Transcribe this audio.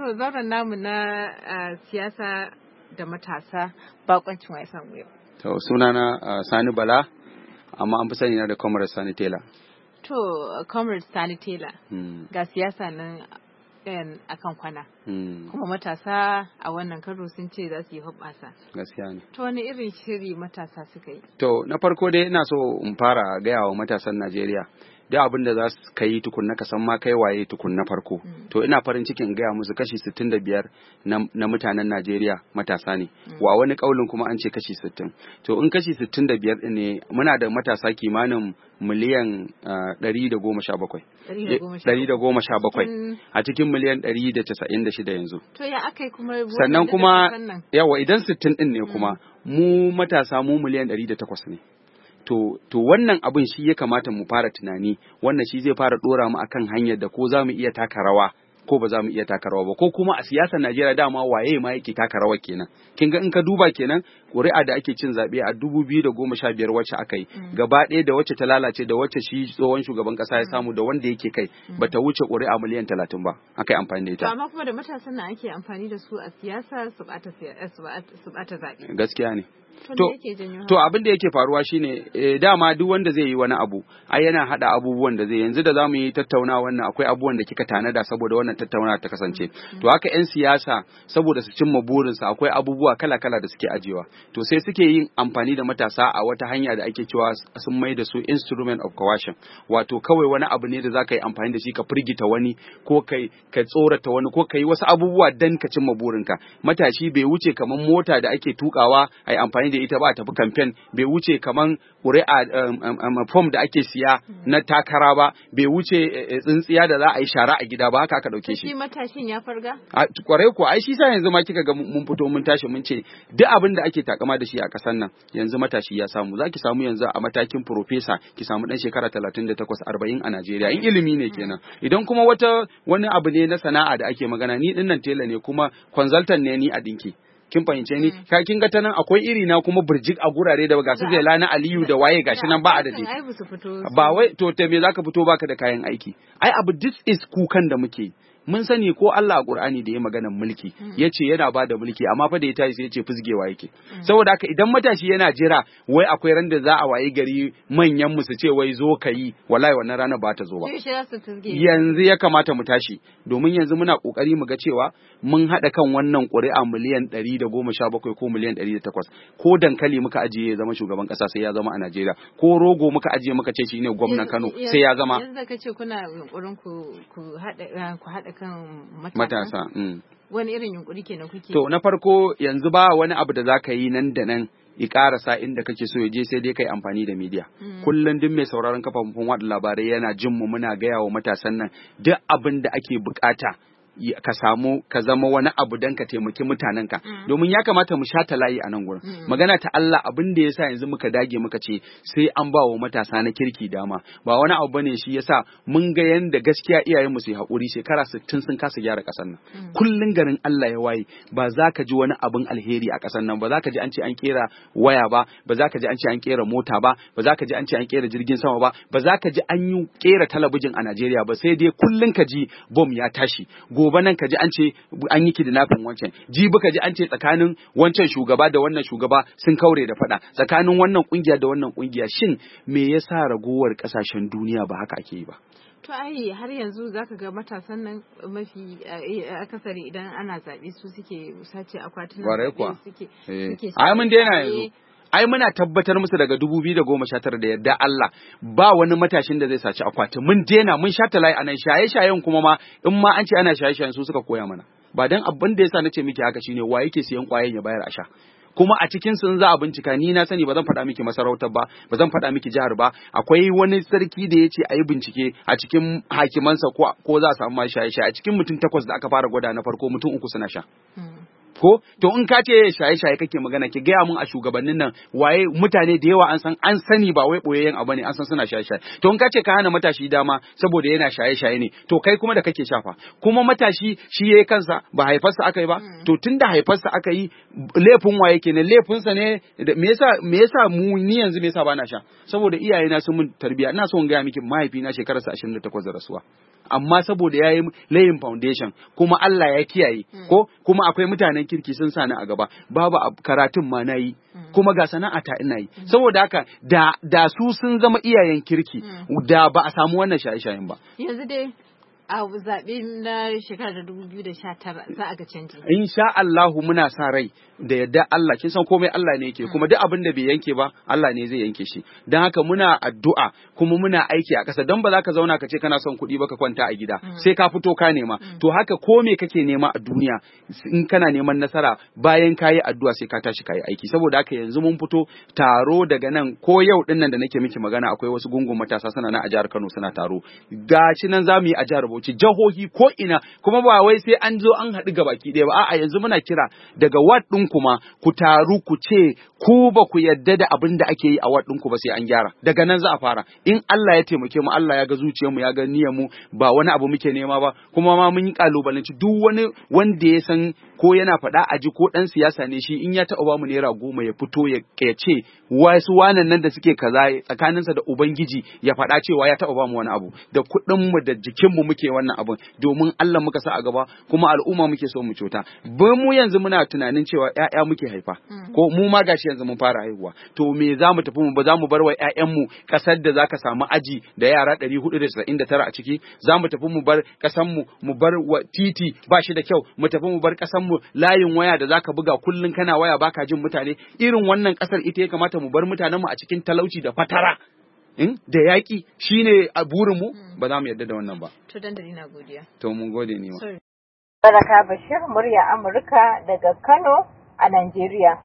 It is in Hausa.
To zauren namu na siyasa da matasa bakoncin wai samu yau. To sunana Sani Bala, amma an fi sani na da Comrade Sani Taylor. To Comrade Sani Taylor, ga siyasa nan akan kwana. Kuma matasa a wannan karo sun ce za su yi hoɓɓasa. Gaskiya ne. To wani irin shiri matasa suka yi? To na farko dai ina so in fara gaya wa matasan Najeriya. Da abin da za su kai tukunna ka san ma kai waye tukunna farko. To ina farin cikin gaya musu kashi 65 na mutanen Najeriya matasa ne. Wa wani kaulin kuma an ce kashi 60. To in kashi 65 din ne muna da matasa kimanin miliyan 117. 117 a cikin miliyan 196 yanzu. To ya akai kuma sannan kuma yawa idan 60 din ne kuma mu matasa mu miliyan 108 ne. To wannan abin shi ya kamata mu fara tunani, wannan shi zai fara dora mu akan hanyar da ko za mu iya taka rawa ko ba za mu iya taka rawa ba, ko kuma a siyasar Najeriya dama waye ma yake taka rawa kenan. Kin ga in ka duba kenan ƙuri'a da ake cin zaɓe a 2015 wacce aka yi gaba ɗaya da wacce ta lalace da wacce shi tsohon shugaban ƙasa ya samu da wanda yake kai bata wuce ƙuri'a miliyan 30 ba aka yi amfani da ita. Amma kuma da matasan nan ake amfani da su a siyasa su ɓata zaɓe. Gaskiya ne. To abin da yake faruwa shine dama duk wanda zai yi wani abu ai yana hada abubuwan da zai, yanzu da zamu yi tattaunawa wannan akwai abubuwan da kika tanada saboda wannan tattaunawa ta kasance. To haka ƴan siyasa saboda su cimma burinsu akwai abubuwa kala-kala da suke ajewa. To sai suke yin amfani da matasa a wata hanya da ake cewa sun mai da su instrument of coercion. Wato kawai wani abu ne da zaka yi amfani da shi ka firgita wani ko ka tsorata wani ko ka yi wasu abubuwa dan ka cimma burinka. Matashi bai wuce kamar mota da ake tukawa ai amfani da ita ba tafi kamfen, bai wuce kaman ƙuri'a form da ake siya na takara ba, bai wuce tsintsiya da za a yi shara a gida ba, haka aka dauke shi. Shi matashin ya farga? Kwarai ko ai shi sa yanzu ma kika ga mun fito mun tashi mun ce duk abin da ake takama da shi a ƙasar nan yanzu matashi ya samu. Zaki samu yanzu a matakin professor ki samu dan shekara 38 40 a Najeriya in ilimi ne kenan. Idan kuma wani abu ne na sana'a da ake magana, ni dinnan tela ne kuma consultant ne ni a dinki. Kin fahimce ni, kin ga ta nan akwai iri na kuma burjik a gurare da ga su Zaila na Aliyu da waye gashi nan ba adadi. Ba wai to me zaka fito baka da kayan aiki. Ai abu this is kukan da muke. Mun sani ko Allah a Qur'ani da ya maganar mulki yace yana bada mulki amma fa da ya tashi sai yace fusgewa yake. Saboda haka idan matashi yana jira wai akwai ran da za a wayi gari manyan mu su ce wai zo kai, wallahi wannan ranar ba ta zo ba. Yanzu ya kamata mu tashi domin yanzu muna kokari mu ga cewa mun hada kan wannan ƙuri'a miliyan 117 ko miliyan 108. Ko dankali muka ajiye ya zama shugaban kasa sai ya zama a Najeriya, ko rogo muka ajiye muka ce shine gwamnan Kano sai ya zama. Yanzu kace kuna yunkurin ku hada kan matasa. Wani irin yunkuri kenan kuke? To na farko yanzu ba wani abu da zaka yi nan da nan i karasa inda kake so ya je sai dai kai amfani da media. Kullum duk mai sauraron kafafen watsa labarai yana jin mu muna gaya wa matasan nan duk abin da ake bukata ka zama wani abu dan ka taimaki mutanenka, domin ya kamata mu shata layi a nan gurin. Magana ta Allah, abin da yasa yanzu muka dage muka ce sai an ba wa matasa na kirki dama, ba wani abu bane shi yasa mun ga yanda gaskiya iyayenmu su yi hakuri shekara 60 sun kasa gyara kasar nan. Kullun garin Allah ya waye ba za ka ji wani abin alheri a kasar nan, ba za ka ji an ce an kera waya ba za ka ji an ce an kera mota ba za ka ji an ce an kera jirgin sama ba za ka ji an yi kera talabijin a Najeriya ba, sai dai kullun ka ji bom ya tashi, gobe nan ka ji an ce an yi kidnapping wancan, jibi ka ji an ce tsakanin wancan shugaba da wannan shugaba sun kaure da fada, tsakanin wannan kungiya da wannan kungiya. Shin me yasa ragowar kasashen duniya ba haka ake yi ba? To ai har yanzu zaka ga matasan nan mafi akasari idan ana zaɓe su suke sace akwatunan suke ai mun daina yanzu. Ai muna tabbatar musu daga 2019 da yadda Allah ba wani matashin da zai saci akwati. Mun dena, mun shata layi anan, shaye-shayen kuma ma in ma an ce ana shaye-shayen su suka koya mana. Ba dan abin da yasa nace miki haka shine wa yake siyan kwayen ya bayar a sha. Kuma a cikin sun za a bincika, ni na sani ba zan faɗa miki masarautar ba zan faɗa miki jihar ba, akwai wani sarki da yace ayi bincike a cikin hakimansa ko za a samu ma shaye-shaye. A cikin mutum 8 da aka fara gwada na farko mutum 3 suna sha. Ko to in ka ce shaye-shaye kake magana, ki gaya mun a shugabannin nan waye mutane da yawa an sani ba wai boyayyen abu ne, an san suna shaye-shaye. To in ka ce ka hana matashi dama saboda yana shaye-shaye ne, to kai kuma da kake shafa, kuma matashi shi yayi kansa ba haifarsa aka yi ba. To tunda haifarsa aka yi laifin waye kenan? Laifinsa ne. Me yasa ni yanzu me yasa bana sha? Saboda iyayena sun mun tarbiya. Ina so in gaya miki mahaifina shekararsa 28 da rasuwa, amma saboda yayi laying foundation kuma Allah ya kiyaye ko kuma akwai mutanen kirki sun sani a gaba babu karatun ma nayi kuma ga sana'ata ina yi saboda haka da su sun zama iyayen kirki da ba a samu wannan shaye-shayen ba. Yanzu dai a zaɓe na shekarar 2019 za a ga canji. Insha Allahu muna sa rai da yadda Allah, kin san komai Allah ne yake kuma duk abin da bai yanke ba Allah ne zai yanke shi. Don haka muna addu'a kuma muna aiki a ƙasa don ba za ka zauna ka ce kana son kuɗi ba ka kwanta a gida sai ka fito ka nema. To haka ko me kake nema a duniya in kana neman nasara bayan ka yi addu'a sai ka tashi ka yi aiki. Saboda haka yanzu mun fito taro daga nan ko yau din nan da nake miki magana akwai wasu gungun matasa suna nan a jihar Kano suna taro. Gashi nan za mu yi a jihar Bauchi jihohi ko ina kuma ba wai sai an zo an haɗu gabaki ɗaya ba a'a yanzu muna kira daga ward ɗin kuma ku taru ku ce ku ba ku yadda da abin da ake yi a ward ɗinku ba sai an gyara daga nan za a fara in Allah ya taimake mu Allah ya ga zuciyarmu ya ga niyyar mu ba wani abu muke nema ba kuma ma mun yi kalubalanci duk wani wanda ya san ko yana faɗa aji ko ɗan siyasa ne shi in ya taɓa ba mu naira 10 ya fito ya ce wasu wanan nan da suke kaza tsakaninsa da ubangiji ya faɗa cewa ya taɓa ba mu wani abu da kuɗin mu da jikin mu muke wannan abun domin Allah muka sa a gaba kuma al'umma muke so mu cuta ba mu yanzu muna tunanin cewa ƴaƴa muke haifa ko mu ma gashi yanzu mun fara haihuwa to me za mu tafi mu ba za mu bar wa ƴaƴan mu kasar da zaka samu aji da yara 499 a ciki za mu tafi mu bar kasan mu bar titi ba shi da kyau mu tafi mu bar kasan mu layin waya da zaka buga kullun kana waya baka jin mutane irin wannan kasar ita ya kamata mu bar mutanen mu a cikin talauci da fatara da yaƙi shine a burinmu ba za mu yarda da wannan ba. To dandali na godiya. To mun gode ne ma. Baraka Bashir, murya Amurka daga Kano a Najeriya.